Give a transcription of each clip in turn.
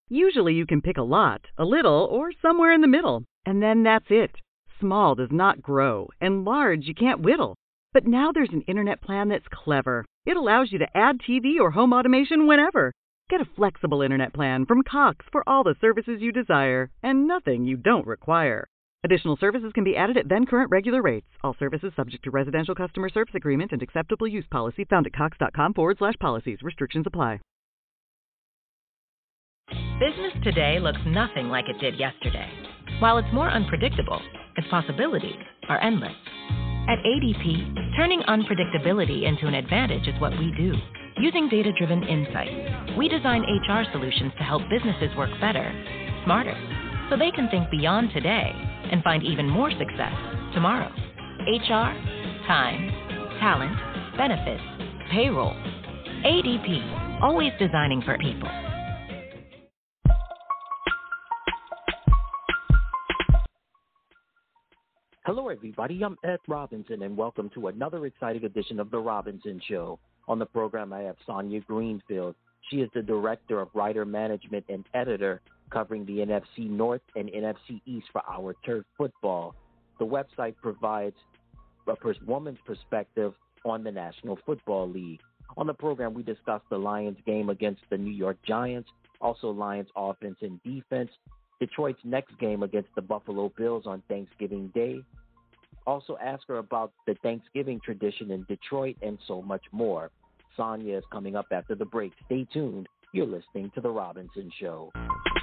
Usually you can pick a lot, a little, or somewhere in the middle. And then that's it. Small does not grow, and large you can't whittle. But now there's an internet plan that's clever. It allows you to add TV or home automation whenever. Get a flexible internet plan from Cox for all the services you desire and nothing you don't require. Additional services can be added at then current regular rates. All services subject to residential customer service agreement and acceptable use policy found at cox.com/policies. Restrictions apply. Business today looks nothing like it did yesterday. While it's more unpredictable, its possibilities are endless. At ADP, turning unpredictability into an advantage is what we do. Using data-driven insights, we design HR solutions to help businesses work better, smarter, so they can think beyond today and find even more success tomorrow. HR, time, talent, benefits, payroll. ADP, always designing for people. Hello, everybody. I'm Ed Robinson, and welcome to another exciting edition of The Robinson Show. On the program, I have Sonia Greenfield. She is the Director of Writer Management and Editor covering the NFC North and NFC East for Our Turf Football. The website provides a woman's perspective on the National Football League. On the program, we discuss the Lions game against the New York Giants, also Lions offense and defense, Detroit's next game against the Buffalo Bills on Thanksgiving Day. Also ask her about the Thanksgiving tradition in Detroit and so much more. Sonia is coming up after the break. Stay tuned. You're listening to The Robinson Show.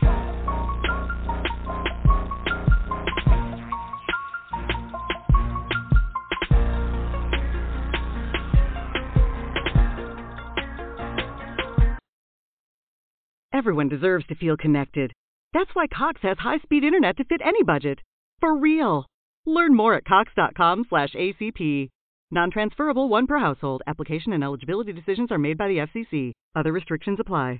Everyone deserves to feel connected. That's why Cox has high-speed internet to fit any budget. For real. Learn more at cox.com/ACP. Non-transferable, one per household. Application and eligibility decisions are made by the FCC. Other restrictions apply.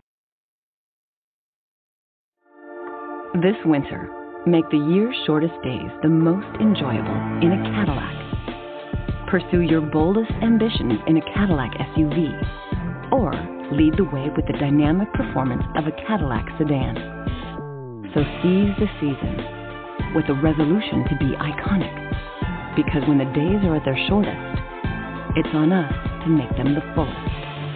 This winter, make the year's shortest days the most enjoyable in a Cadillac. Pursue your boldest ambitions in a Cadillac SUV. Or lead the way with the dynamic performance of a Cadillac sedan. So seize the season with a resolution to be iconic. Because when the days are at their shortest, it's on us to make them the fullest.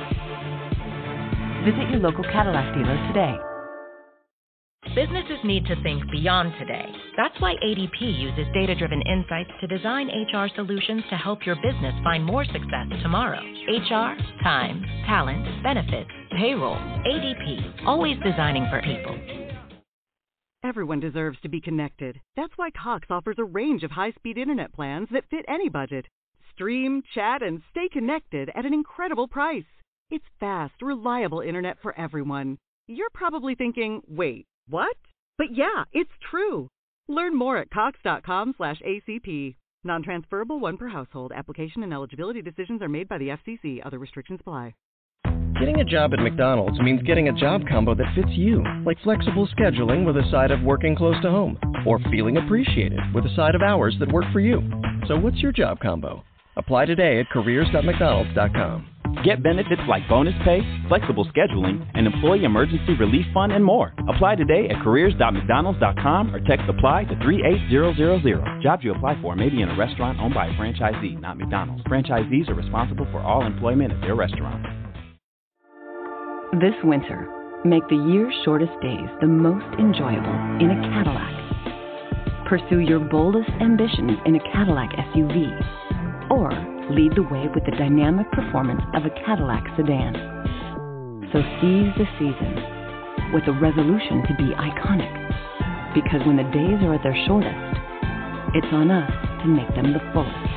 Visit your local Cadillac dealer today. Businesses need to think beyond today. That's why ADP uses data-driven insights to design HR solutions to help your business find more success tomorrow. HR, time, talent, benefits, payroll. ADP, always designing for people. Everyone deserves to be connected. That's why Cox offers a range of high-speed internet plans that fit any budget. Stream, chat, and stay connected at an incredible price. It's fast, reliable internet for everyone. You're probably thinking, wait, what? But yeah, it's true. Learn more at cox.com/ACP. Non-transferable, one per household. Application and eligibility decisions are made by the FCC. Other restrictions apply. Getting a job at McDonald's means getting a job combo that fits you, like flexible scheduling with a side of working close to home, or feeling appreciated with a side of hours that work for you. So what's your job combo? Apply today at careers.mcdonalds.com. Get benefits like bonus pay, flexible scheduling, an employee emergency relief fund, and more. Apply today at careers.mcdonalds.com or text APPLY to 38000. Jobs you apply for may be in a restaurant owned by a franchisee, not McDonald's. Franchisees are responsible for all employment at their restaurant. This winter, make the year's shortest days the most enjoyable in a Cadillac. Pursue your boldest ambitions in a Cadillac SUV. Or lead the way with the dynamic performance of a Cadillac sedan. So seize the season with a resolution to be iconic. Because when the days are at their shortest, it's on us to make them the fullest.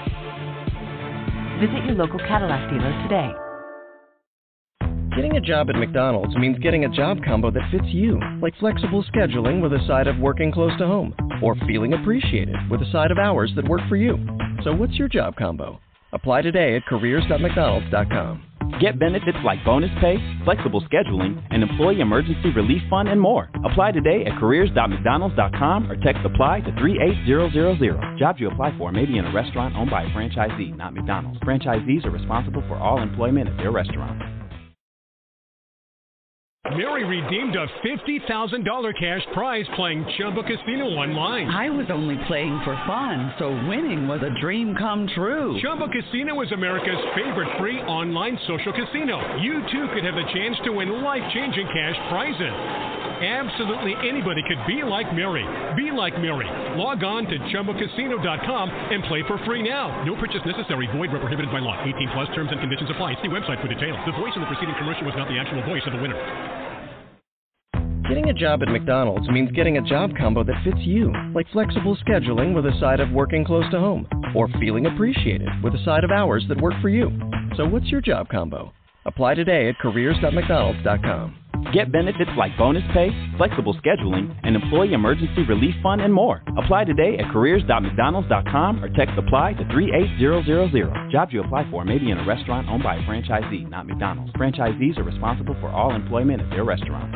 Visit your local Cadillac dealer today. Getting a job at McDonald's means getting a job combo that fits you, like flexible scheduling with a side of working close to home, or feeling appreciated with a side of hours that work for you. So what's your job combo? Apply today at careers.mcdonalds.com. Get benefits like bonus pay, flexible scheduling, an employee emergency relief fund, and more. Apply today at careers.mcdonalds.com or text APPLY to 38000. Jobs you apply for may be in a restaurant owned by a franchisee, not McDonald's. Franchisees are responsible for all employment at their restaurant. Mary redeemed a $50,000 cash prize playing Chumba Casino online. I was only playing for fun, so winning was a dream come true. Chumba Casino is America's favorite free online social casino. You, too, could have the chance to win life-changing cash prizes. Absolutely anybody could be like Mary. Be like Mary. Log on to ChumbaCasino.com and play for free now. No purchase necessary. Void where prohibited by law. 18 plus terms and conditions apply. See website for details. The voice in the preceding commercial was not the actual voice of the winner. Getting a job at McDonald's means getting a job combo that fits you, like flexible scheduling with a side of working close to home, or feeling appreciated with a side of hours that work for you. So what's your job combo? Apply today at careers.mcdonalds.com. Get benefits like bonus pay, flexible scheduling, an employee emergency relief fund, and more. Apply today at careers.mcdonalds.com or text APPLY to 38000. Jobs you apply for may be in a restaurant owned by a franchisee, not McDonald's. Franchisees are responsible for all employment at their restaurant.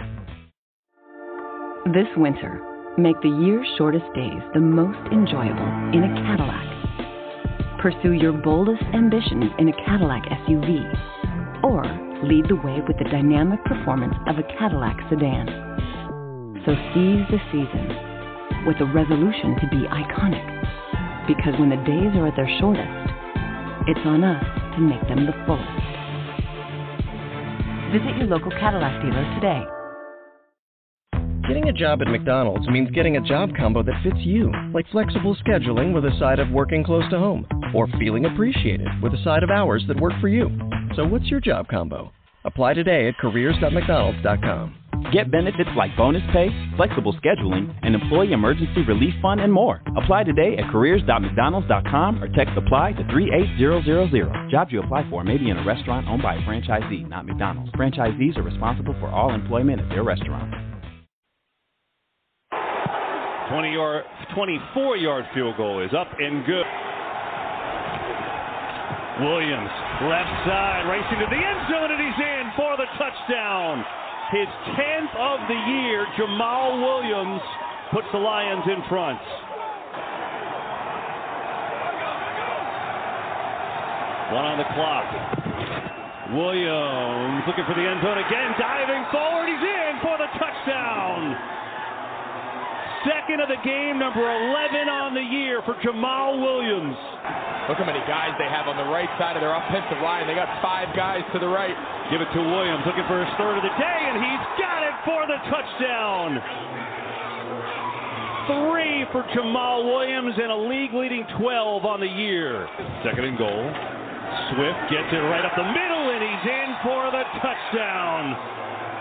This winter, make the year's shortest days the most enjoyable in a Cadillac. Pursue your boldest ambitions in a Cadillac SUV, or lead the way with the dynamic performance of a Cadillac sedan. So seize the season with a resolution to be iconic, because when the days are at their shortest, it's on us to make them the fullest. Visit your local Cadillac dealer today. Getting a job at McDonald's means getting a job combo that fits you, like flexible scheduling with a side of working close to home, or feeling appreciated with a side of hours that work for you. So what's your job combo? Apply today at careers.mcdonalds.com. Get benefits like bonus pay, flexible scheduling, an employee emergency relief fund, and more. Apply today at careers.mcdonalds.com or text APPLY to 38000. Jobs you apply for may be in a restaurant owned by a franchisee, not McDonald's. Franchisees are responsible for all employment at their restaurant. 24-yard field goal is up and good. Williams, left side, racing to the end zone, and he's in for the touchdown. His 10th of the year, Jamal Williams puts the Lions in front. One on the clock. Williams looking for the end zone again, diving forward, he's in for the touchdown. Second of the game, number 11 on the year for Jamal Williams. Look how many guys they have on the right side of their offensive line. They got 5 guys to the right. Give it to Williams, looking for his third of the day, and he's got it for the touchdown. 3 for Jamal Williams and a league-leading 12 on the year. Second and goal. Swift gets it right up the middle, and he's in for the touchdown.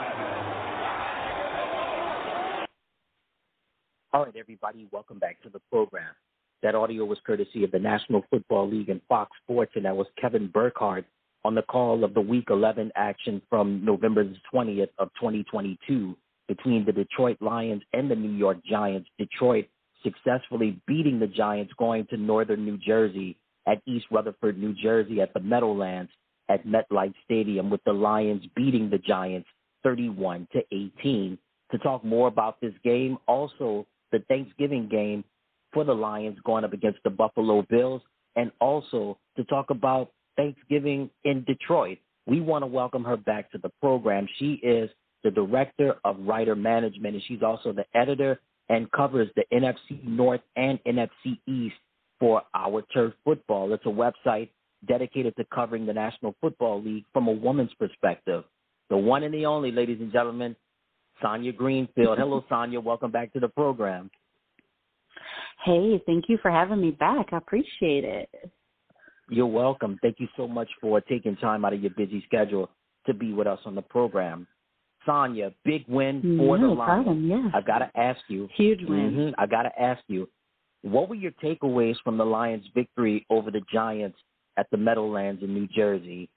All right, everybody, welcome back to the program. That audio was courtesy of the National Football League and Fox Sports, and that was Kevin Burkhardt on the call of the Week 11 action from November 20th of 2022 between the Detroit Lions and the New York Giants. Detroit successfully beating the Giants, going to northern New Jersey at East Rutherford, New Jersey at the Meadowlands at MetLife Stadium, with the Lions beating the Giants 31-18. To talk more about this game, also the Thanksgiving game for the Lions going up against the Buffalo Bills, and also to talk about Thanksgiving in Detroit. We want to welcome her back to the program. She is the Director of Writer Management, and she's also the editor and covers the NFC North and NFC East for Our Turf Football. It's a website dedicated to covering the National Football League from a woman's perspective. The one and the only, ladies and gentlemen, Sonia Greenfield. Hello, Sonia. Welcome back to the program. Hey, thank you for having me back. I appreciate it. You're welcome. Thank you so much for taking time out of your busy schedule to be with us on the program. Sonia, big win for the Lions. Yeah. I got to ask you. Huge win. I got to ask you, what were your takeaways from the Lions' victory over the Giants at the Meadowlands in New Jersey?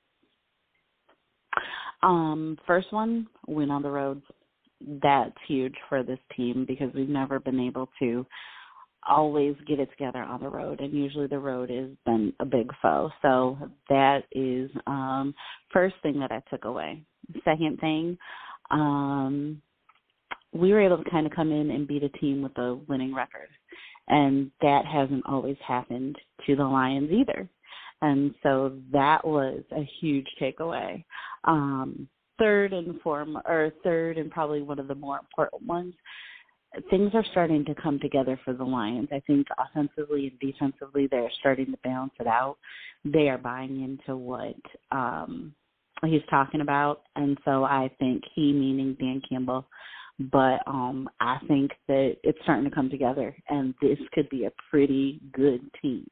First one, win on the road. That's huge for this team because we've never been able to always get it together on the road, and usually the road has been a big foe. So that is first thing that I took away. Second thing, we were able to kind of come in and beat a team with a winning record, and that hasn't always happened to the Lions either. And so that was a huge takeaway. third and probably one of the more important ones, things are starting to come together for the Lions. I think offensively and defensively they're starting to balance it out. They are buying into what he's talking about, and so I think he, meaning Dan Campbell, but I think that it's starting to come together, and this could be a pretty good team.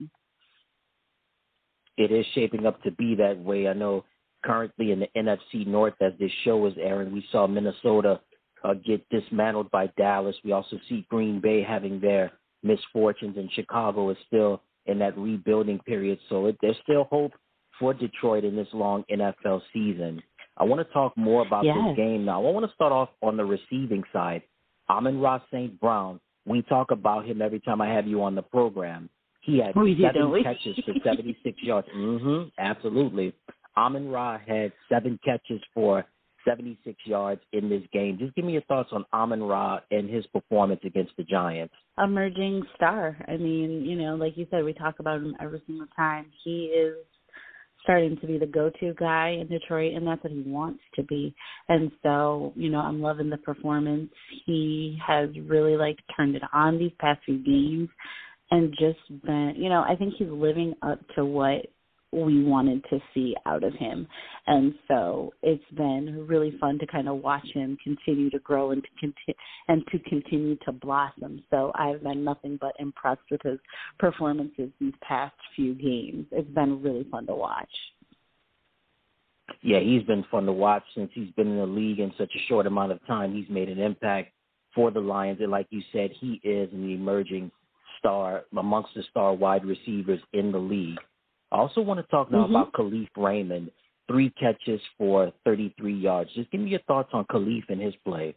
It is shaping up to be that way. I know currently in the NFC North, as this show is airing, we saw Minnesota get dismantled by Dallas. We also see Green Bay having their misfortunes, and Chicago is still in that rebuilding period. So there's still hope for Detroit in this long NFL season. I want to talk more about this game now. I want to start off on the receiving side. Amon-Ra St. Brown, we talk about him every time I have you on the program. He had 7 catches for 76 yards. Absolutely. Amon-Ra had 7 catches for 76 yards in this game. Just give me your thoughts on Amon-Ra and his performance against the Giants. Emerging star. I mean, like you said, we talk about him every single time. He is starting to be the go-to guy in Detroit, and that's what he wants to be. And so, I'm loving the performance. He has really, turned it on these past few games and just been, I think he's living up to what we wanted to see out of him. And so it's been really fun to kind of watch him continue to grow and to continue to blossom. So I've been nothing but impressed with his performances these past few games. It's been really fun to watch. Yeah, he's been fun to watch since he's been in the league in such a short amount of time. He's made an impact for the Lions. And like you said, he is an emerging star amongst the star wide receivers in the league. I also want to talk now about Khalif Raymond, 3 catches for 33 yards. Just give me your thoughts on Khalif and his play.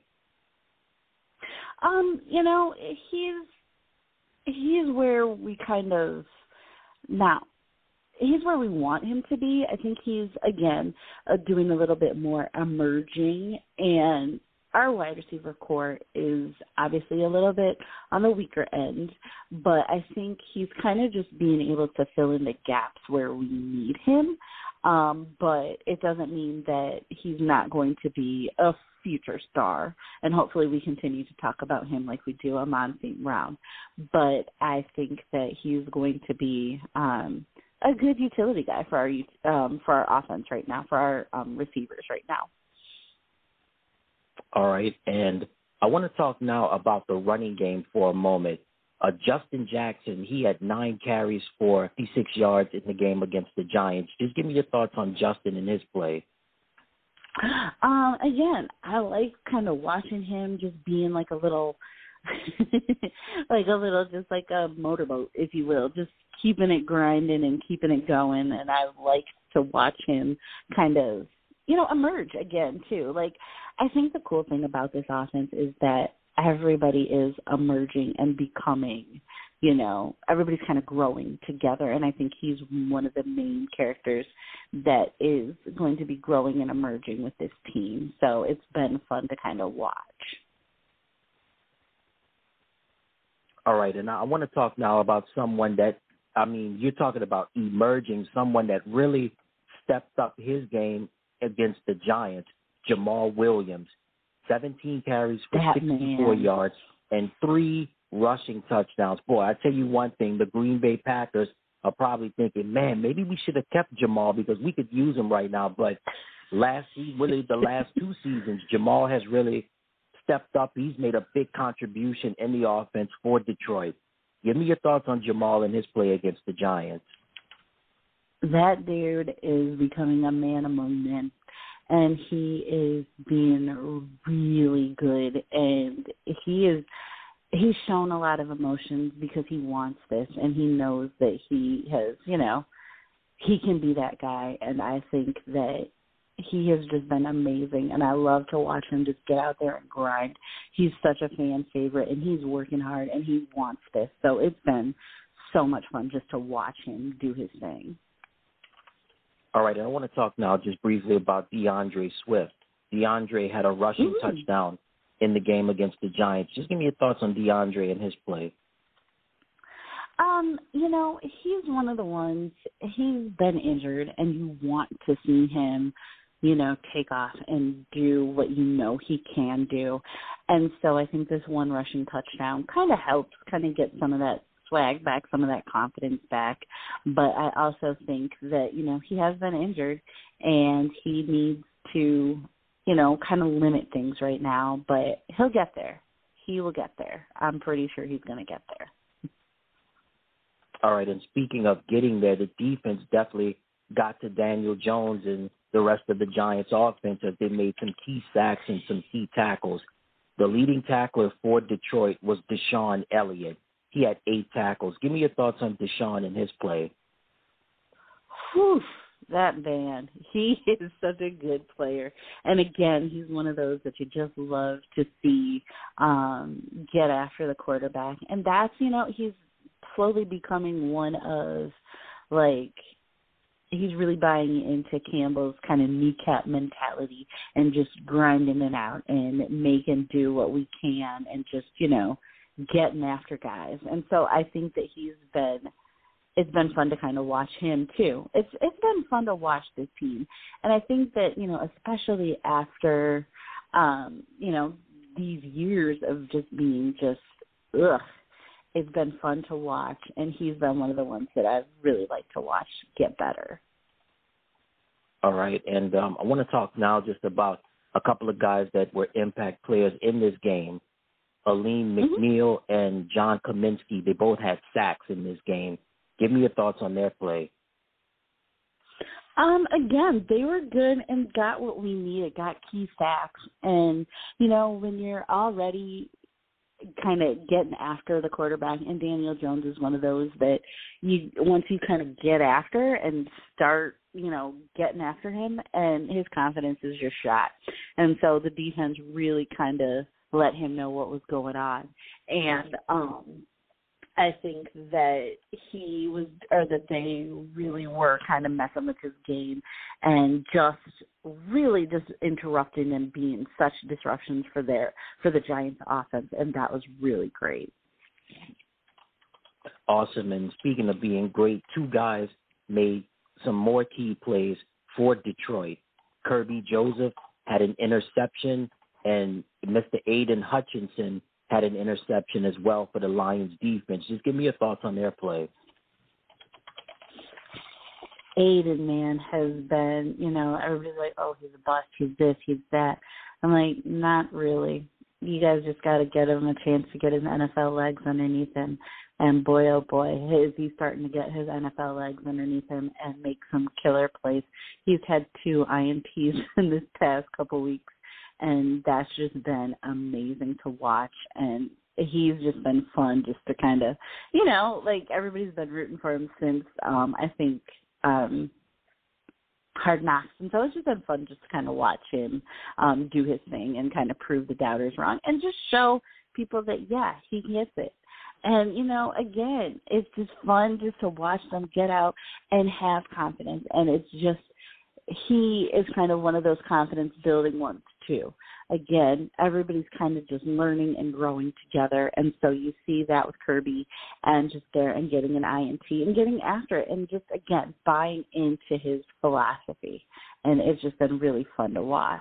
He's where we he's where we want him to be. I think he's, again, doing a little bit more emerging, and our wide receiver core is obviously a little bit on the weaker end, but I think he's kind of just being able to fill in the gaps where we need him. But it doesn't mean that he's not going to be a future star, and hopefully we continue to talk about him like we do Amon St. Brown. But I think that he's going to be a good utility guy for our offense right now, for our receivers right now. All right, and I want to talk now about the running game for a moment. Justin Jackson, he had 9 carries for 56 yards in the game against the Giants. Just give me your thoughts on Justin and his play. Again, I like kind of watching him just being like a little, just like a motorboat, if you will, just keeping it grinding and keeping it going. And I like to watch him kind of, emerge again, too. I think the cool thing about this offense is that everybody is emerging and becoming, everybody's kind of growing together. And I think he's one of the main characters that is going to be growing and emerging with this team. So it's been fun to kind of watch. All right, and I want to talk now about someone that, you're talking about emerging, someone that really stepped up his game against the Giants, Jamal Williams. 17 carries for 64 yards and 3 rushing touchdowns. Boy, I tell you one thing, the Green Bay Packers are probably thinking, man, maybe we should have kept Jamal because we could use him right now. But the last 2 seasons, Jamal has really stepped up. He's made a big contribution in the offense for Detroit. Give me your thoughts on Jamal and his play against the Giants. That dude is becoming a man among men. And he is being really good, and he's shown a lot of emotions because he wants this, and he knows that he has, he can be that guy, and I think that he has just been amazing, and I love to watch him just get out there and grind. He's such a fan favorite, and he's working hard, and he wants this, so it's been so much fun just to watch him do his thing. All right, and I want to talk now just briefly about DeAndre Swift. DeAndre had a rushing touchdown in the game against the Giants. Just give me your thoughts on DeAndre and his play. He's one of the ones, he's been injured, and you want to see him take off and do what he can do. And so I think this one rushing touchdown kind of helps get some of that swag back, some of that confidence back. But I also think that, he has been injured and he needs to, kind of limit things right now, but he'll get there. He will get there. I'm pretty sure he's going to get there. All right, and speaking of getting there, the defense definitely got to Daniel Jones and the rest of the Giants' offense as they made some key sacks and some key tackles. The leading tackler for Detroit was Deshaun Elliott. He had 8 tackles. Give me your thoughts on Deshaun and his play. Whew, that man. He is such a good player. And, again, he's one of those that you just love to see get after the quarterback. And that's, he's slowly becoming one of, he's really buying into Campbell's kind of kneecap mentality and just grinding it out and making do what we can and just, getting after guys. And so I think that it's been fun to kind of watch him too. It's been fun to watch this team. And I think that, especially after, these years of just being it's been fun to watch, and he's been one of the ones that I've really liked to watch get better. All right, and I want to talk now just about a couple of guys that were impact players in this game. Alim McNeil and John Kaminsky, they both had sacks in this game. Give me your thoughts on their play. Again, they were good and got what we needed, got key sacks. And, when you're already kind of getting after the quarterback, and Daniel Jones is one of those that once you kind of get after and start, getting after him, and his confidence is just shot. And so the defense really kind of let him know what was going on. And I think that they really were kind of messing with his game and just really just interrupting and being such disruptions for the Giants offense. And that was really great. Awesome. And speaking of being great, 2 guys made some more key plays for Detroit. Kirby Joseph had an interception, and Mr. Aiden Hutchinson had an interception as well for the Lions defense. Just give me your thoughts on their play. Aiden, man, has been, everybody's like, oh, he's a bust, he's this, he's that. I'm like, not really. You guys just got to get him a chance to get his NFL legs underneath him. And boy, oh boy, is he starting to get his NFL legs underneath him and make some killer plays. He's had 2 INTs in this past couple weeks, and that's just been amazing to watch. And he's just been fun just to kind of, everybody's been rooting for him since, I think, Hard Knocks. And so it's just been fun just to kind of watch him do his thing and kind of prove the doubters wrong and just show people that, yeah, he gets it. And, again, it's just fun just to watch them get out and have confidence. And it's just, he is kind of one of those confidence-building ones, too. Again, everybody's kind of just learning and growing together. And so you see that with Kirby and just there and getting an INT and getting after it and just, again, buying into his philosophy. And it's just been really fun to watch.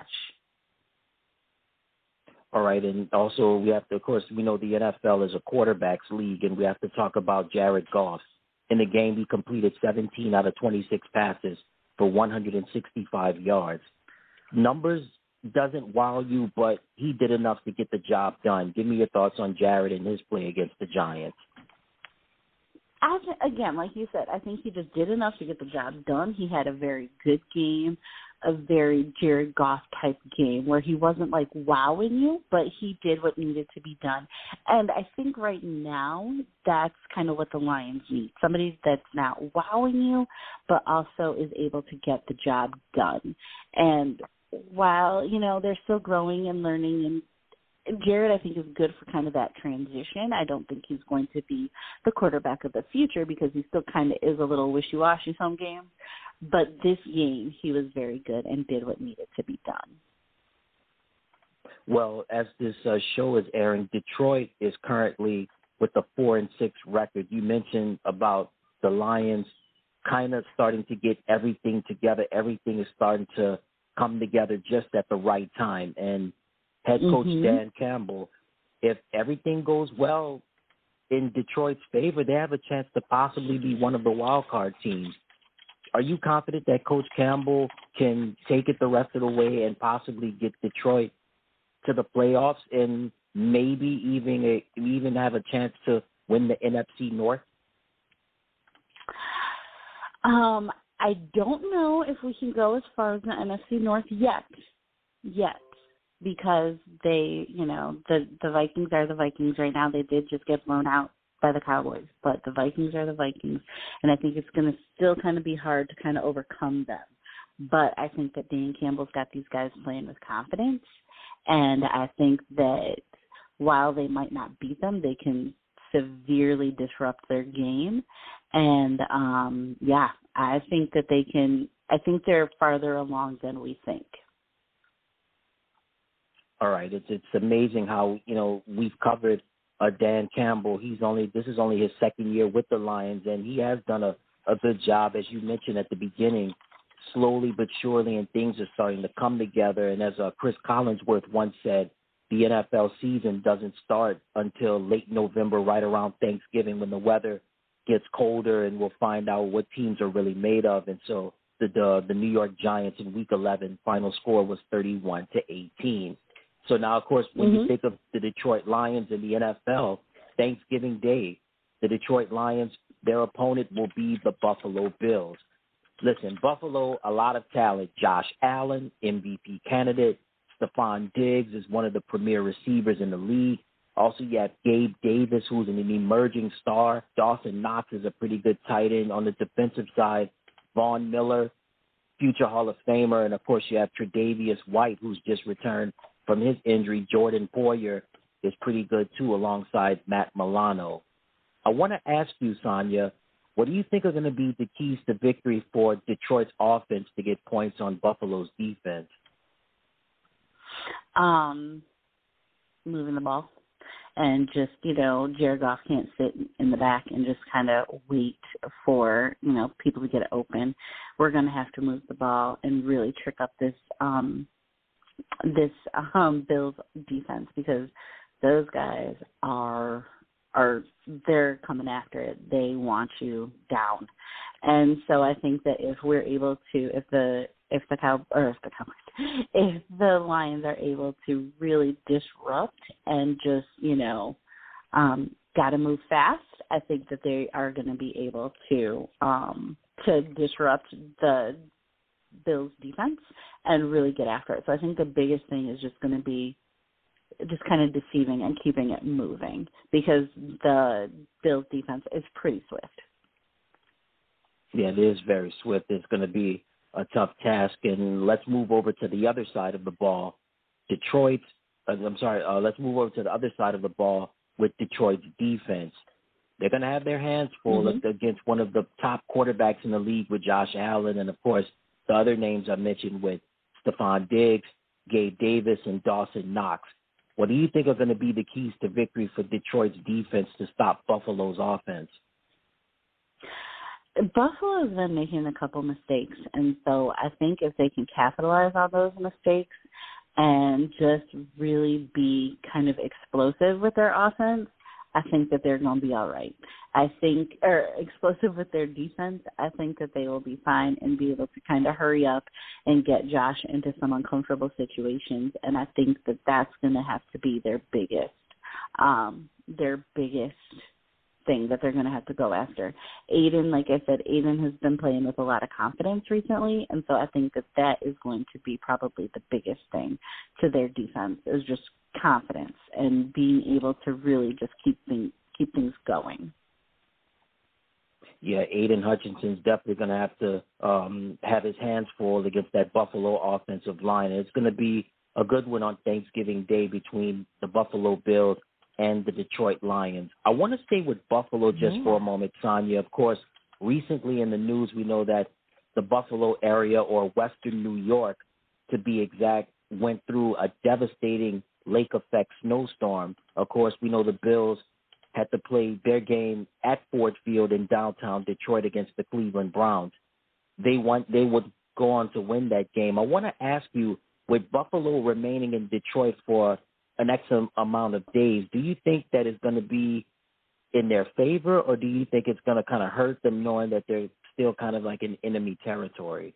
All right, and also we have to, of course, we know the NFL is a quarterback's league, and we have to talk about Jared Goff. In the game, he completed 17 out of 26 passes for 165 yards. Numbers doesn't wow you, but he did enough to get the job done. Give me your thoughts on Jared and his play against the Giants. Again, like you said, I think he just did enough to get the job done. He had a very good game, a very Jared Goff type game where he wasn't like wowing you, but he did what needed to be done. And I think right now that's kind of what the Lions need. Somebody that's not wowing you, but also is able to get the job done. And while, they're still growing and learning, and Jared, I think, is good for kind of that transition. I don't think he's going to be the quarterback of the future because he still kind of is a little wishy-washy some games. But this game, he was very good and did what needed to be done. Well, as this show is airing, Detroit is currently with a 4-6 record. You mentioned about the Lions kind of starting to get everything together. Everything is starting to come together just at the right time. And head coach Dan Campbell, if everything goes well in Detroit's favor, they have a chance to possibly be one of the wild card teams. Are you confident that Coach Campbell can take it the rest of the way and possibly get Detroit to the playoffs and maybe even have a chance to win the NFC North? I don't know if we can go as far as the NFC North yet, because they, the Vikings are the Vikings right now. They did just get blown out by the Cowboys, but the Vikings are the Vikings, and I think it's going to still kind of be hard to kind of overcome them. But I think that Dan Campbell's got these guys playing with confidence, and I think that while they might not beat them, they can severely disrupt their game. And, I think that they can – I think they're farther along than we think. All right. It's amazing how, we've covered Dan Campbell. This is only his second year with the Lions, and he has done a good job, as you mentioned at the beginning, slowly but surely, and things are starting to come together. And as Chris Collinsworth once said, the NFL season doesn't start until late November, right around Thanksgiving, when the weather gets colder, and we'll find out what teams are really made of. And so the New York Giants in Week 11 final score was 31-18. So now, of course, when you think of the Detroit Lions in the NFL, Thanksgiving Day, the Detroit Lions, their opponent will be the Buffalo Bills. Listen, Buffalo, a lot of talent. Josh Allen, MVP candidate. Stephon Diggs is one of the premier receivers in the league. Also, you have Gabe Davis, who's an emerging star. Dawson Knox is a pretty good tight end. On the defensive side, Von Miller, future Hall of Famer. And, of course, you have Tre'Davious White, who's just returned from his injury. Jordan Poyer is pretty good, too, alongside Matt Milano. I want to ask you, Sonia, what do you think are going to be the keys to victory for Detroit's offense to get points on Buffalo's defense? Moving the ball. And just, Jared Goff can't sit in the back and just kind of wait for, people to get it open. We're going to have to move the ball and really trick up this Bills defense, because those guys they're coming after it. They want you down. And so I think that if we're able to, if the Lions are able to really disrupt and just, got to move fast, I think that they are going to be able to disrupt the Bills defense and really get after it. So I think the biggest thing is just going to be just kind of deceiving and keeping it moving, because the Bills defense is pretty swift. Yeah, it is very swift. It's going to be a tough task. And let's move over to the other side of the ball. Let's move over to the other side of the ball with Detroit's defense. They're going to have their hands full against one of the top quarterbacks in the league with Josh Allen, and, of course, the other names I mentioned with Stephon Diggs, Gabe Davis, and Dawson Knox. What do you think are going to be the keys to victory for Detroit's defense to stop Buffalo's offense? Buffalo has been making a couple mistakes, and so I think if they can capitalize on those mistakes and just really be kind of explosive with their offense, I think that they're going to be all right. Explosive with their defense, I think that they will be fine and be able to kind of hurry up and get Josh into some uncomfortable situations. And I think that that's going to have to be their biggest thing that they're going to have to go after. Aiden, like I said, Aiden has been playing with a lot of confidence recently, and so I think that that is going to be probably the biggest thing to their defense, is just confidence and being able to really just keep things going. Yeah, Aiden Hutchinson's definitely going to have to have his hands full against that Buffalo offensive line. It's going to be a good one on Thanksgiving Day between the Buffalo Bills and the Detroit Lions. I want to stay with Buffalo just for a moment, Sonia. Of course, recently in the news, we know that the Buffalo area, or Western New York, to be exact, went through a devastating lake effect snowstorm. Of course, we know the Bills had to play their game at Ford Field in downtown Detroit against the Cleveland Browns. They would go on to win that game. I want to ask you, with Buffalo remaining in Detroit for an X amount of days, do you think that it's going to be in their favor, or do you think it's going to kind of hurt them knowing that they're still kind of like in enemy territory?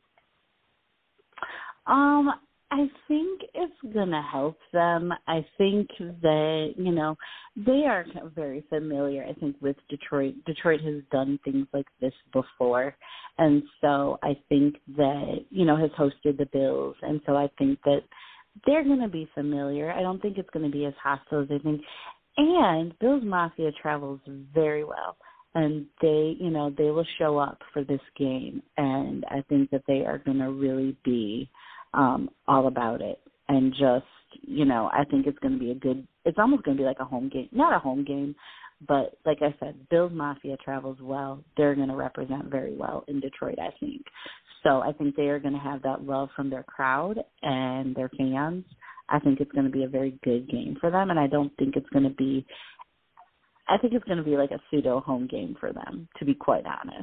I think it's going to help them. I think that, you know, they are very familiar, I think, with Detroit. Detroit has done things like this before. And so I think that, you know, has hosted the Bills. And so I think that they're going to be familiar. I don't think it's going to be as hostile as they think. And Bills Mafia travels very well. And they, you know, they will show up for this game. And I think that they are going to really be all about it. And just, you know, I think it's going to be it's almost going to be like a home game. Not a home game, but like I said, Bills Mafia travels well. They're going to represent very well in Detroit, I think. So I think they are going to have that love from their crowd and their fans. I think it's going to be a very good game for them, and I don't think it's going to be – I think it's going to be like a pseudo home game for them, to be quite honest.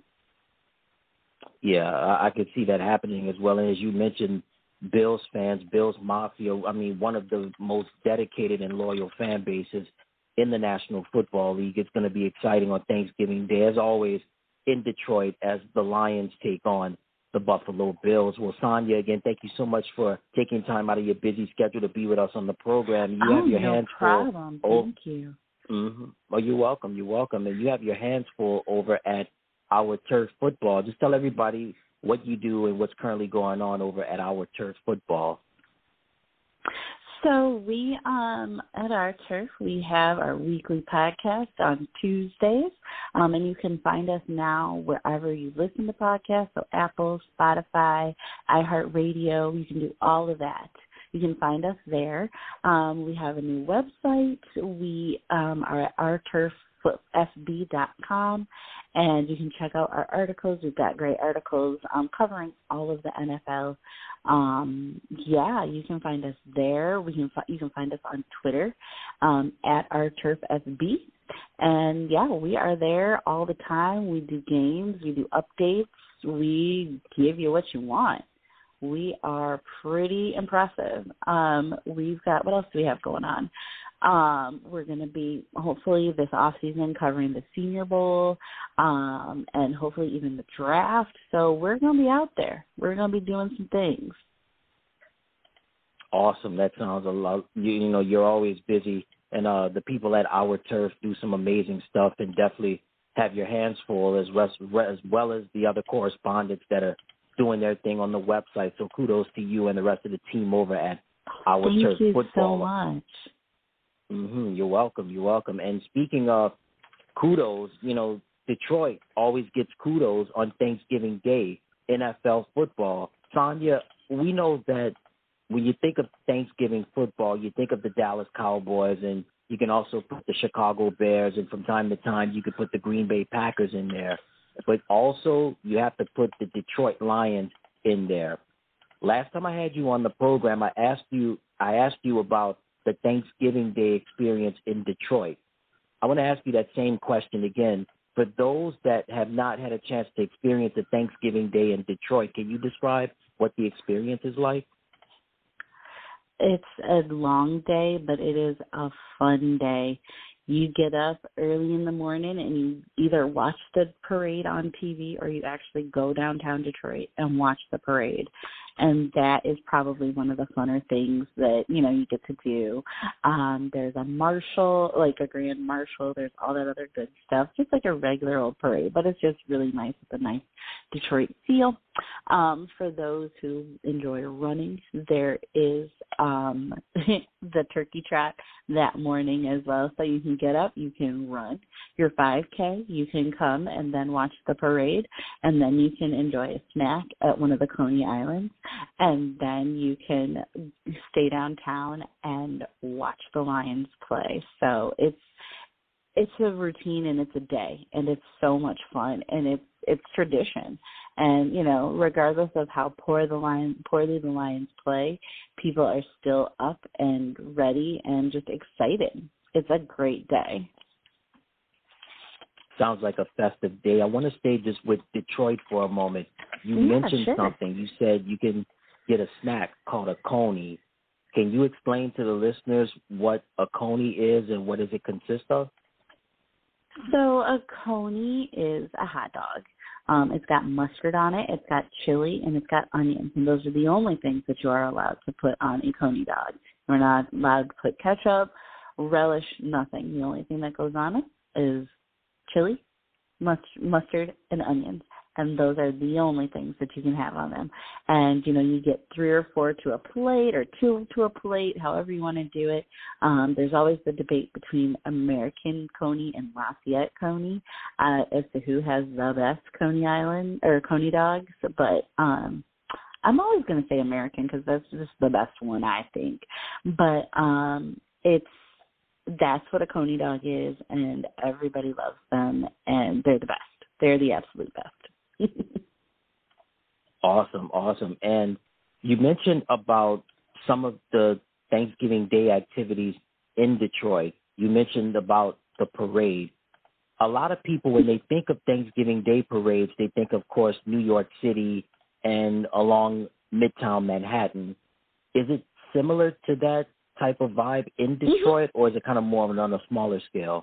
Yeah, I could see that happening as well. And as you mentioned, Bills fans, Bills Mafia, I mean, one of the most dedicated and loyal fan bases in the National Football League. It's going to be exciting on Thanksgiving Day, as always, in Detroit as the Lions take on the Buffalo Bills. Well, Sonia, again, thank you so much for taking time out of your busy schedule to be with us on the program. You have your hands full. No problem. Thank you. Mm-hmm. Well, you're welcome. You're welcome. And you have your hands full over at Our Turf Football. Just tell everybody what you do and what's currently going on over at Our Turf Football. So we, at Our Turf, we have our weekly podcast on Tuesdays, and you can find us now wherever you listen to podcasts, so Apple, Spotify, iHeartRadio. You can do all of that. You can find us there. We have a new website. We are at ourturffb.com, and you can check out our articles. We've got great articles covering all of the NFL. You can find us there. You can find us on Twitter at ourturffb. And, we are there all the time. We do games. We do updates. We give you what you want. We are pretty impressive. We've got, what else do we have going on? We're going to be, hopefully, this offseason covering the Senior Bowl and hopefully even the draft. So we're going to be out there. We're going to be doing some things. Awesome. That sounds a lot. You know, you're always busy. And the people at Our Turf do some amazing stuff and definitely have your hands full as well as the other correspondents that are doing their thing on the website. So kudos to you and the rest of the team over at Our Turf Football. Thank you so much. Mm-hmm. You're welcome. You're welcome. And speaking of kudos, you know, Detroit always gets kudos on Thanksgiving Day, NFL football. Sonia, we know that when you think of Thanksgiving football, you think of the Dallas Cowboys, and you can also put the Chicago Bears, and from time to time you could put the Green Bay Packers in there. But also you have to put the Detroit Lions in there. Last time I had you on the program, I asked you about the Thanksgiving Day experience in Detroit. I want to ask you that same question again. For those that have not had a chance to experience a Thanksgiving Day in Detroit, can you describe what the experience is like? It's a long day, but it is a fun day. You get up early in the morning and you either watch the parade on TV or you actually go downtown Detroit and watch the parade. And that is probably one of the funner things that, you know, you get to do. There's a marshal, like a grand marshal. There's all that other good stuff, just like a regular old parade. But it's just really nice with a nice Detroit feel. For those who enjoy running, there is the turkey trot that morning as well. So you can get up, you can run your 5K, you can come and then watch the parade, and then you can enjoy a snack at one of the Coney Islands, and then you can stay downtown and watch the Lions play. So it's a routine and it's a day, and it's so much fun, and it's tradition. And, you know, regardless of how poorly the Lions play, people are still up and ready and just excited. It's a great day. Sounds like a festive day. I want to stay just with Detroit for a moment. You mentioned something. You said you can get a snack called a coney. Can you explain to the listeners what a coney is and what does it consist of? So a coney is a hot dog. It's got mustard on it, it's got chili, and it's got onions. And those are the only things that you are allowed to put on a coney dog. You're not allowed to put ketchup, relish, nothing. The only thing that goes on it is chili, mustard, and onions. And those are the only things that you can have on them. And, you get 3 or 4 to a plate or 2 to a plate, however you want to do it. There's always the debate between American coney and Lafayette coney as to who has the best Coney Island or coney dogs. But I'm always going to say American because that's just the best one, I think. But that's what a coney dog is, and everybody loves them, and they're the best. They're the absolute best. Awesome. And you mentioned about some of the Thanksgiving Day activities in Detroit. You mentioned about the parade. A lot of people, when they think of Thanksgiving Day parades, they think, of course, New York City and along Midtown Manhattan. Is it similar to that type of vibe in Detroit, or is it kind of more on a smaller scale?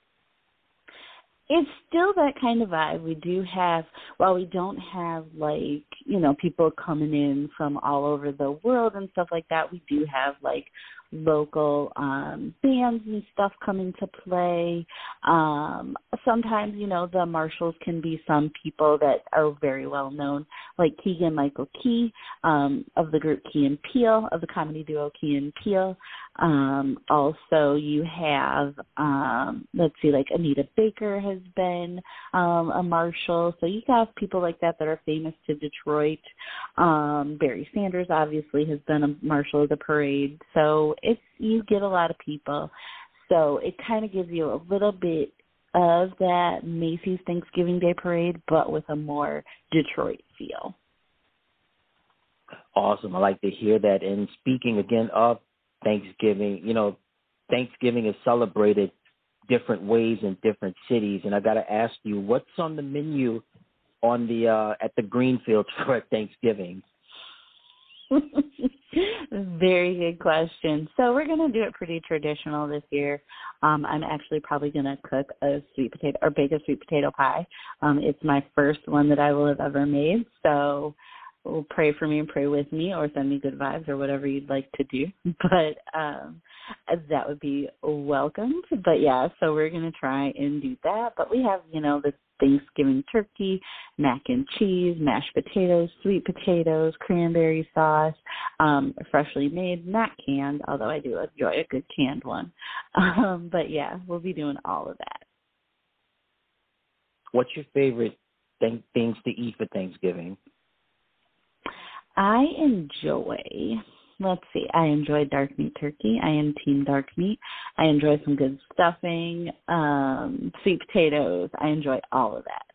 It's still that kind of vibe. We do have, while we don't have people coming in from all over the world and stuff like that, we do have local bands and stuff come into play. Sometimes, the marshals can be some people that are very well known, like Keegan-Michael Key of the group Key and Peele, of the comedy duo Key and Peele. Also, you have, Anita Baker has been a marshal. So you have people like that are famous to Detroit. Barry Sanders obviously has been a marshal of the parade. So you get a lot of people. So it kind of gives you a little bit of that Macy's Thanksgiving Day parade, but with a more Detroit feel. Awesome. I like to hear that. And speaking again of Thanksgiving, Thanksgiving is celebrated different ways in different cities. And I got to ask you, what's on the menu on the at the Greenfield for Thanksgiving? Very good question. So we're going to do it pretty traditional this year. I'm actually probably going to cook a sweet potato or bake a sweet potato pie. It's my first one that I will have ever made. So pray for me and pray with me, or send me good vibes, or whatever you'd like to do. But that would be welcomed. But yeah, so we're going to try and do that. But we have, the Thanksgiving turkey, mac and cheese, mashed potatoes, sweet potatoes, cranberry sauce, freshly made, not canned, although I do enjoy a good canned one. But yeah, we'll be doing all of that. What's your favorite things to eat for Thanksgiving? I enjoy dark meat turkey. I am team dark meat. I enjoy some good stuffing, sweet potatoes. I enjoy all of that.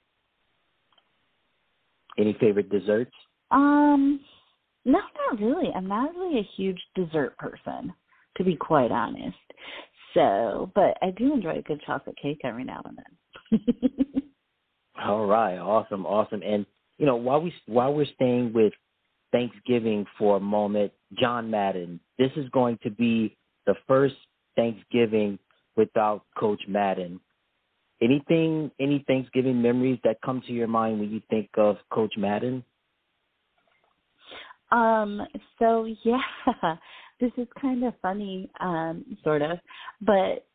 Any favorite desserts? No, not really. I'm not really a huge dessert person, to be quite honest. So, but I do enjoy a good chocolate cake every now and then. All right. Awesome. And, while we're staying with Thanksgiving for a moment, John Madden, this is going to be the first Thanksgiving without Coach Madden. Any Thanksgiving memories that come to your mind when you think of Coach Madden? So yeah, this is kind of funny, sort of, but,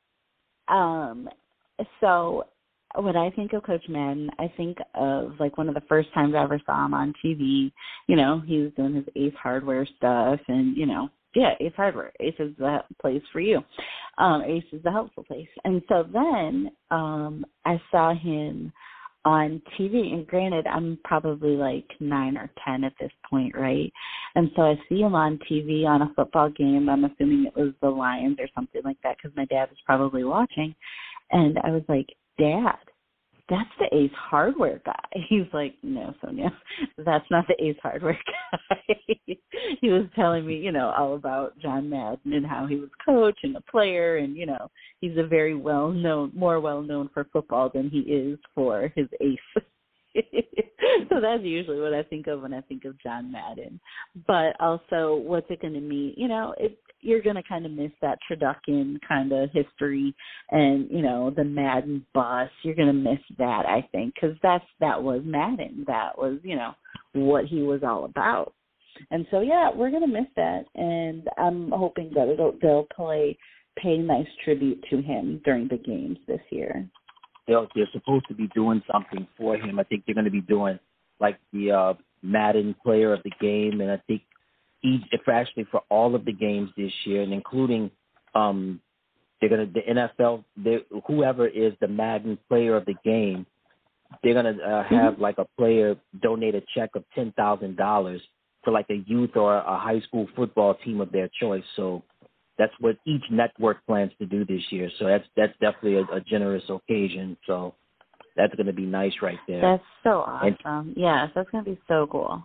so when I think of Coach Madden, I think of one of the first times I ever saw him on TV. He was doing his Ace Hardware stuff, and Ace Hardware. Ace is the place for you. Ace is the helpful place. And so then I saw him on TV, and granted, I'm probably 9 or 10 at this point, right? And so I see him on TV on a football game. I'm assuming it was the Lions or something like that, because my dad was probably watching. And I was like, Dad, that's the Ace Hardware guy. He's like, no, Sonia, that's not the Ace Hardware guy. He was telling me, all about John Madden and how he was coach and a player, and, he's a very more well-known for football than he is for his ace. So that's usually what I think of when I think of John Madden. But also, what's it going to mean? You're going to kind of miss that Turducken kind of history and, the Madden bus. You're going to miss that, I think, because that was Madden. That was, what he was all about. And so, yeah, we're going to miss that. And I'm hoping that they'll pay nice tribute to him during the games this year. They're supposed to be doing something for him. I think they're going to be doing like the Madden Player of the Game, and I think for all of the games this year, and including the NFL, whoever is the Madden Player of the Game, they're going to have like a player donate a check of $10,000 for like a youth or a high school football team of their choice. So that's what each network plans to do this year. So that's definitely a generous occasion. So that's going to be nice right there. That's so awesome. Yes, that's going to be so cool.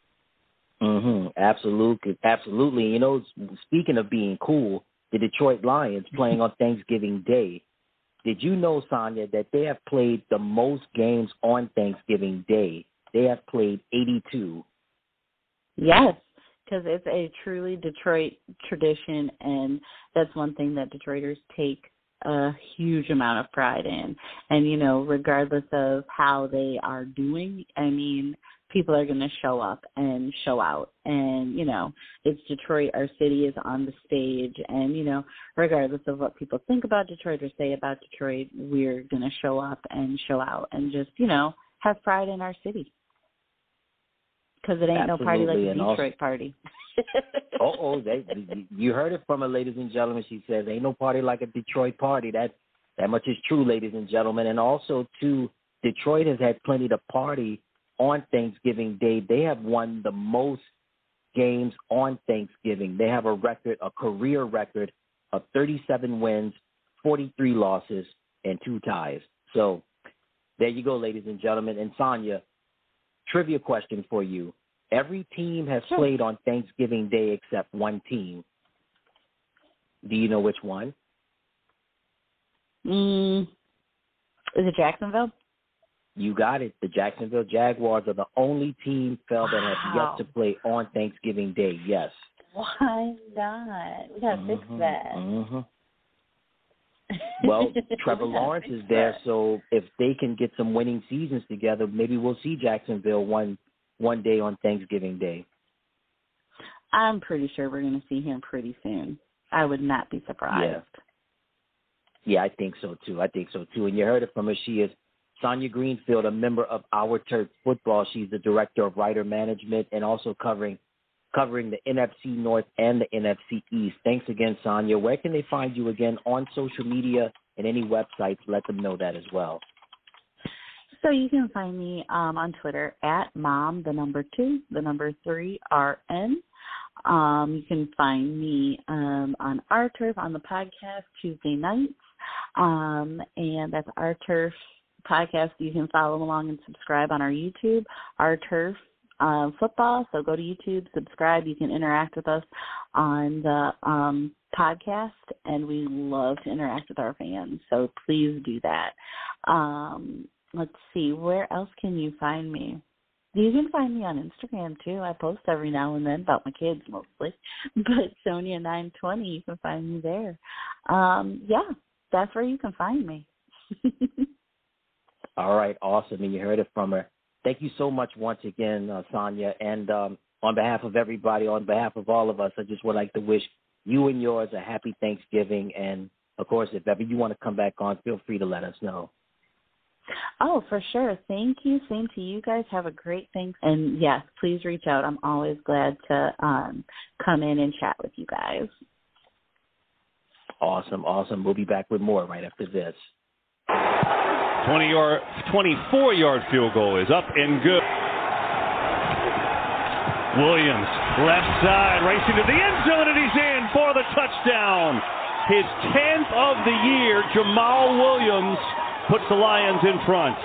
Absolutely. Speaking of being cool, the Detroit Lions playing on Thanksgiving Day. Did you know, Sonia, that they have played the most games on Thanksgiving Day? They have played 82. Yes. Because it's a truly Detroit tradition, and that's one thing that Detroiters take a huge amount of pride in. And, regardless of how they are doing, people are going to show up and show out. And, it's Detroit. Our city is on the stage. And, regardless of what people think about Detroit or say about Detroit, we're going to show up and show out and just, have pride in our city. Because it ain't no party like a Detroit party. You heard it from her, ladies and gentlemen. She says, ain't no party like a Detroit party. That much is true, ladies and gentlemen. And also, too, Detroit has had plenty to party on Thanksgiving Day. They have won the most games on Thanksgiving. They have a career record of 37 wins, 43 losses, and 2 ties. So there you go, ladies and gentlemen. And Sonia, trivia question for you. Every team has played on Thanksgiving Day except one team. Do you know which one? Is it Jacksonville? You got it. The Jacksonville Jaguars are the only team, Phil, that have yet to play on Thanksgiving Day. Yes. Why not? We got to fix that. Well, Trevor Lawrence is there, so if they can get some winning seasons together, maybe we'll see Jacksonville one day on Thanksgiving Day. I'm pretty sure we're going to see him pretty soon. I would not be surprised. Yeah, I think so, too. And you heard it from her. She is Sonia Greenfield, a member of Our Turf Football. She's the director of writer management and also covering the NFC North and the NFC East. Thanks again, Sonia. Where can they find you again on social media and any websites? Let them know that as well. So you can find me on Twitter at mom2, 3RN. You can find me on Our Turf on the podcast Tuesday nights. And that's Our Turf podcast. You can follow along and subscribe on our YouTube, Our Turf Football. So go to YouTube, subscribe. You can interact with us on the podcast, and we love to interact with our fans. So please do that. Let's see, where else can you find me? You can find me on Instagram, too. I post every now and then about my kids, mostly. But Sonia920, you can find me there. Yeah, that's where you can find me. All right, awesome. And you heard it from her. Thank you so much once again, Sonia. And on behalf of everybody, on behalf of all of us, I just would like to wish you and yours a happy Thanksgiving. And, of course, if ever you want to come back on, feel free to let us know. Oh, for sure. Thank you. Same to you guys. Have a great Thanksgiving. And, yes, please reach out. I'm always glad to come in and chat with you guys. Awesome. We'll be back with more right after this. 24-yard field goal is up and good. Williams, left side, racing to the end zone, and he's in for the touchdown. His 10th of the year, Jamal Williams puts the Lions in front.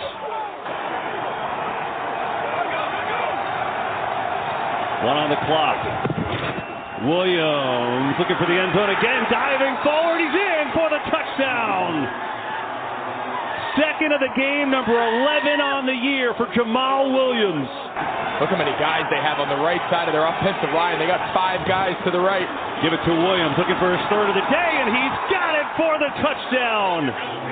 One on the clock. Williams looking for the end zone again, diving forward. He's in for the touchdown. Second of the game, number 11 on the year for Jamaal Williams. Look how many guys they have on the right side of their offensive line. They got 5 guys to the right. Give it to Williams, looking for his third of the day, and he's got it for the touchdown.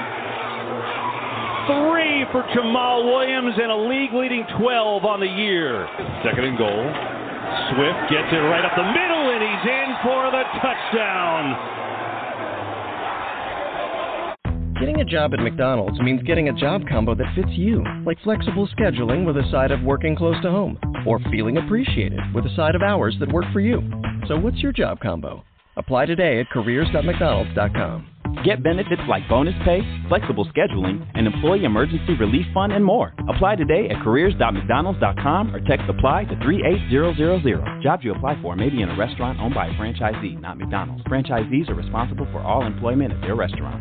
3 for Jamaal Williams and a league-leading 12 on the year. Second and goal. Swift gets it right up the middle, and he's in for the touchdown. Getting a job at McDonald's means getting a job combo that fits you, like flexible scheduling with a side of working close to home, or feeling appreciated with a side of hours that work for you. So what's your job combo? Apply today at careers.mcdonalds.com. Get benefits like bonus pay, flexible scheduling, an employee emergency relief fund, and more. Apply today at careers.mcdonalds.com or text APPLY to 38000. Jobs you apply for may be in a restaurant owned by a franchisee, not McDonald's. Franchisees are responsible for all employment at their restaurant.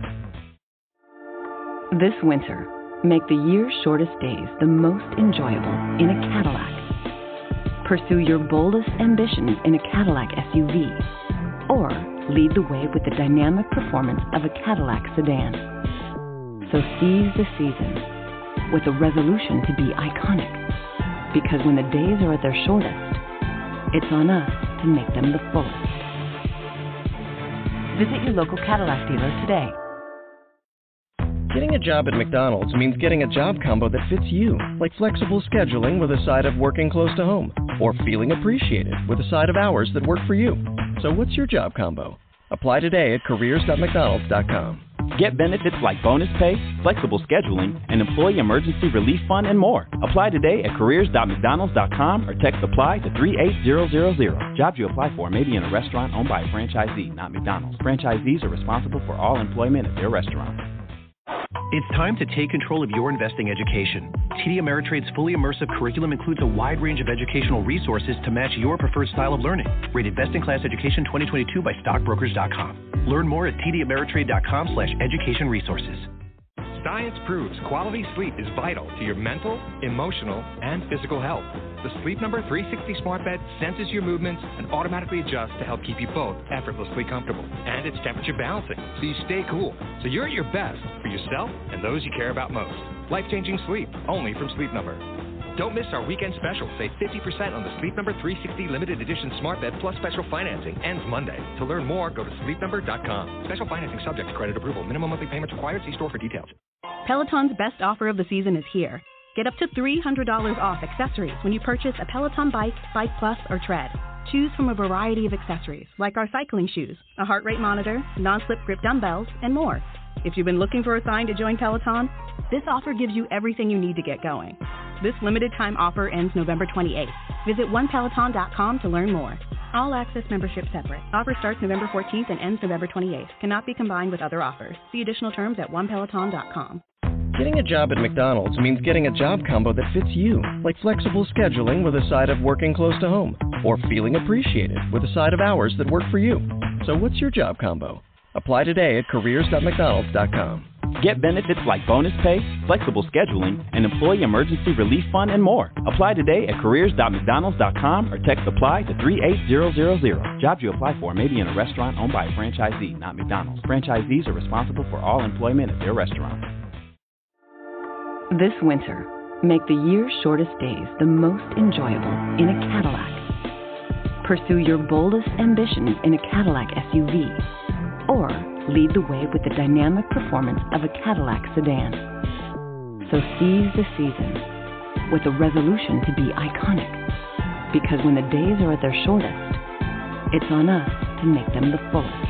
This winter, make the year's shortest days the most enjoyable in a Cadillac. Pursue your boldest ambitions in a Cadillac SUV, or lead the way with the dynamic performance of a Cadillac sedan. So seize the season with a resolution to be iconic, because when the days are at their shortest, it's on us to make them the fullest. Visit your local Cadillac dealer today. Getting a job at McDonald's means getting a job combo that fits you, like flexible scheduling with a side of working close to home, or feeling appreciated with a side of hours that work for you. So what's your job combo? Apply today at careers.mcdonalds.com. Get benefits like bonus pay, flexible scheduling, an employee emergency relief fund, and more. Apply today at careers.mcdonalds.com or text APPLY to 38000. Jobs you apply for may be in a restaurant owned by a franchisee, not McDonald's. Franchisees are responsible for all employment at their restaurant. It's time to take control of your investing education. TD Ameritrade's fully immersive curriculum includes a wide range of educational resources to match your preferred style of learning. Rated Best in Class Education 2022 by StockBrokers.com. Learn more at tdameritrade.com/education resources. Science proves quality sleep is vital to your mental, emotional, and physical health. The Sleep Number 360 smart bed senses your movements and automatically adjusts to help keep you both effortlessly comfortable. And it's temperature balancing, so you stay cool. So you're at your best for yourself and those you care about most. Life-changing sleep, only from Sleep Number. Don't miss our weekend special. Save 50% on the Sleep Number 360 limited edition smart bed plus special financing. Ends Monday. To learn more, go to sleepnumber.com. Special financing subject to credit approval. Minimum monthly payments required. See store for details. Peloton's best offer of the season is here. Get up to $300 off accessories when you purchase a Peloton bike, Bike Plus, or Tread. Choose from a variety of accessories, like our cycling shoes, a heart rate monitor, non-slip grip dumbbells, and more. If you've been looking for a sign to join Peloton, this offer gives you everything you need to get going. This limited time offer ends November 28th. Visit onepeloton.com to learn more. All access membership separate. Offer starts November 14th and ends November 28th. Cannot be combined with other offers. See additional terms at onepeloton.com. Getting a job at McDonald's means getting a job combo that fits you, like flexible scheduling with a side of working close to home, or feeling appreciated with a side of hours that work for you. So what's your job combo? Apply today at careers.mcdonalds.com. Get benefits like bonus pay, flexible scheduling, an employee emergency relief fund, and more. Apply today at careers.mcdonalds.com or text APPLY to 38000. Jobs you apply for may be in a restaurant owned by a franchisee, not McDonald's. Franchisees are responsible for all employment at their restaurant. This winter, make the year's shortest days the most enjoyable in a Cadillac. Pursue your boldest ambitions in a Cadillac SUV, or lead the way with the dynamic performance of a Cadillac sedan. So seize the season with a resolution to be iconic, because when the days are at their shortest, it's on us to make them the fullest.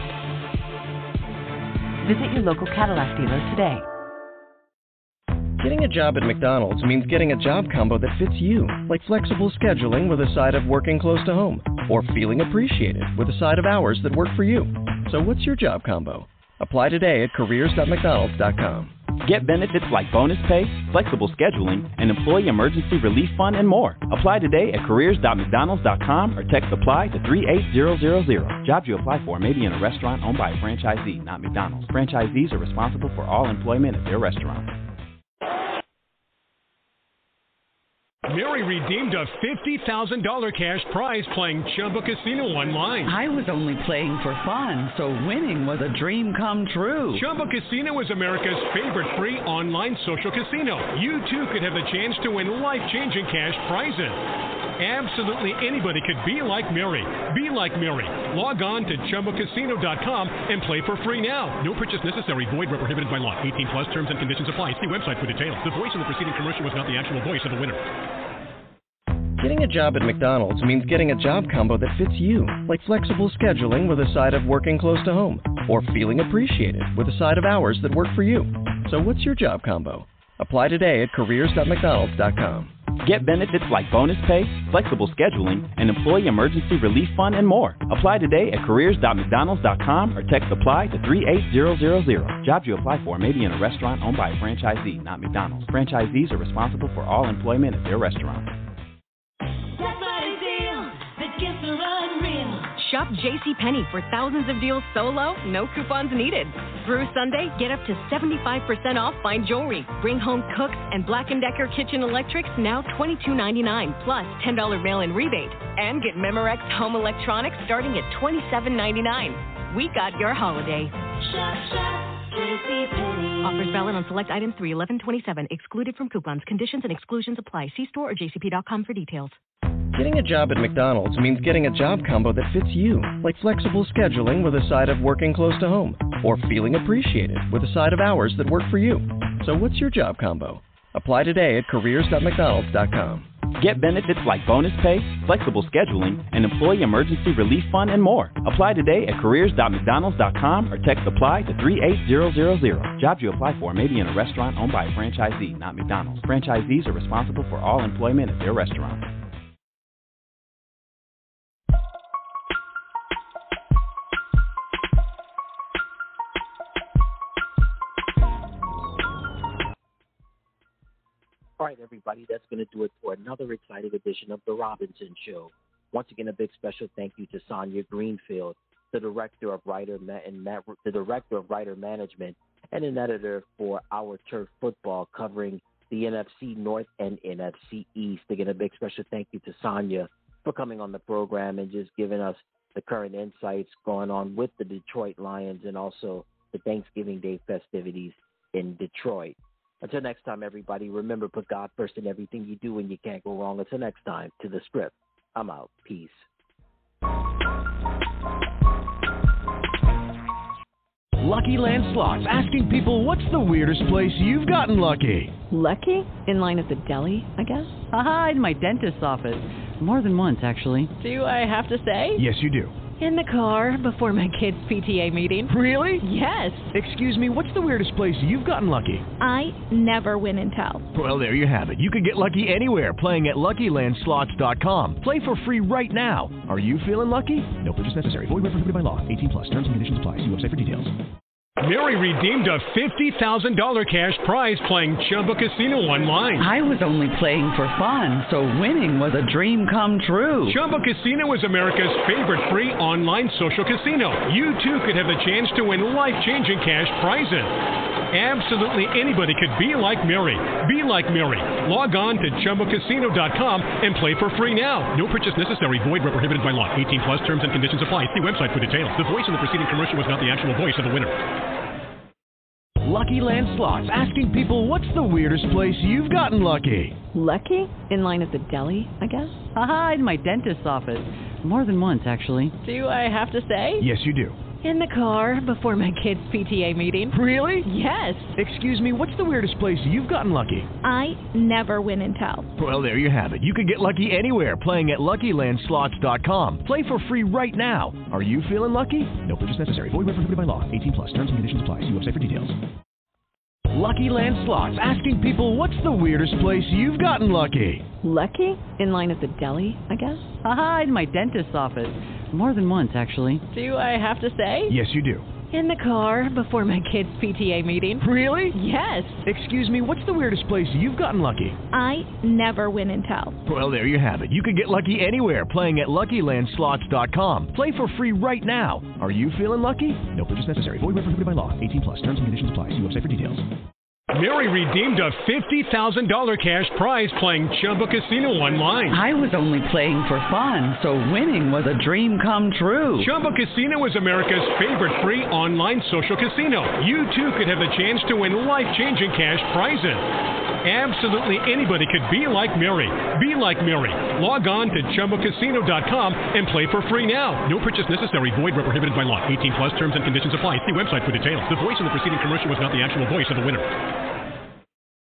Visit your local Cadillac dealer today. Getting a job at McDonald's means getting a job combo that fits you, like flexible scheduling with a side of working close to home, or feeling appreciated with a side of hours that work for you. So what's your job combo? Apply today at careers.mcdonalds.com. Get benefits like bonus pay, flexible scheduling, an employee emergency relief fund, and more. Apply today at careers.mcdonalds.com or text APPLY to 38000. Jobs you apply for may be in a restaurant owned by a franchisee, not McDonald's. Franchisees are responsible for all employment at their restaurant. Mary redeemed a $50,000 cash prize playing Chumba Casino online. I was only playing for fun, so winning was a dream come true. Chumba Casino is America's favorite free online social casino. You too could have the chance to win life-changing cash prizes. Absolutely anybody could be like Mary. Be like Mary. Log on to ChumbaCasino.com and play for free now. No purchase necessary. Void where prohibited by law. 18 plus terms and conditions apply. See website for details. The voice in the preceding commercial was not the actual voice of the winner. Getting a job at McDonald's means getting a job combo that fits you, like flexible scheduling with a side of working close to home, or feeling appreciated with a side of hours that work for you. So what's your job combo? Apply today at careers.mcdonalds.com. Get benefits like bonus pay, flexible scheduling, an employee emergency relief fund, and more. Apply today at careers.mcdonalds.com or text APPLY to 38000. Jobs you apply for may be in a restaurant owned by a franchisee, not McDonald's. Franchisees are responsible for all employment at their restaurant. Shop JCPenney for thousands of deals so low, no coupons needed. Through Sunday, get up to 75% off fine jewelry. Bring home Cook's and Black & Decker kitchen electrics, now $22.99, plus $10 mail-in rebate. And get Memorex home electronics starting at $27.99. We got your holiday. Shop, JCPenney. Offers valid on select items 3/11/27. Excluded from coupons. Conditions and exclusions apply. See store or jcp.com for details. Getting a job at McDonald's means getting a job combo that fits you, like flexible scheduling with a side of working close to home, or feeling appreciated with a side of hours that work for you. So what's your job combo? Apply today at careers.mcdonalds.com. Get benefits like bonus pay, flexible scheduling, an employee emergency relief fund, and more. Apply today at careers.mcdonalds.com or text APPLY to 38000. Jobs you apply for may be in a restaurant owned by a franchisee, not McDonald's. Franchisees are responsible for all employment at their restaurant. All right, everybody, that's going to do it for another exciting edition of The Robinson Show. Once again, a big special thank you to Sonia Greenfield, the director of writer management and an editor for Our Turf Football, covering the NFC North and NFC East. Again, a big special thank you to Sonia for coming on the program and just giving us the current insights going on with the Detroit Lions and also the Thanksgiving Day festivities in Detroit. Until next time, everybody, remember, put God first in everything you do and you can't go wrong. Until next time, to the script. I'm out. Peace. Lucky Land Slots, asking people, what's the weirdest place you've gotten lucky? Lucky? In line at the deli, I guess? Aha, in my dentist's office. More than once, actually. Do I have to say? Yes, you do. In the car before my kids' PTA meeting. Really? Yes. Excuse me, what's the weirdest place you've gotten lucky? I never win and tell. Well, there you have it. You can get lucky anywhere, playing at LuckyLandSlots.com. Play for free right now. Are you feeling lucky? No purchase necessary. Void where prohibited by law. 18 plus. Terms and conditions apply. See website for details. Mary redeemed a $50,000 cash prize playing Chumba Casino online. I was only playing for fun, so winning was a dream come true. Chumba Casino is America's favorite free online social casino. You too could have the chance to win life-changing cash prizes. Absolutely anybody could be like Mary. Be like Mary. Log on to ChumbaCasino.com and play for free now. No purchase necessary. Void where prohibited by law. 18 plus terms and conditions apply. See website for details. The voice in the preceding commercial was not the actual voice of the winner. Lucky Land Slots, asking people, what's the weirdest place you've gotten lucky? Lucky? In line at the deli, I guess? Aha, in my dentist's office. More than once, actually. Do I have to say? Yes, you do. In the car before my kids' PTA meeting. Really? Yes. Excuse me, what's the weirdest place you've gotten lucky? I never win and tell. Well, there you have it. You can get lucky anywhere, playing at LuckyLandSlots.com. Play for free right now. Are you feeling lucky? No purchase necessary. Void where prohibited by law. 18 plus. Terms and conditions apply. See website for details. Lucky Land Slots, asking people, what's the weirdest place you've gotten lucky? Lucky? In line at the deli, I guess? Aha, in my dentist's office. More than once, actually. Do I have to say? Yes, you do. In the car before my kids' PTA meeting. Really? Yes. Excuse me, what's the weirdest place you've gotten lucky? I never win and tell. Well, there you have it. You can get lucky anywhere, playing at LuckyLandSlots.com. Play for free right now. Are you feeling lucky? No purchase necessary. Void where prohibited by law. 18 plus. Terms and conditions apply. See website for details. Mary redeemed a $50,000 cash prize playing Chumba Casino online. I was only playing for fun, so winning was a dream come true. Chumba Casino is America's favorite free online social casino. You too could have the chance to win life-changing cash prizes. Absolutely anybody could be like Mary. Be like Mary. Log on to ChumbaCasino.com and play for free now. No purchase necessary. Void where prohibited by law. 18 plus terms and conditions apply. See website for details. The voice in the preceding commercial was not the actual voice of the winner.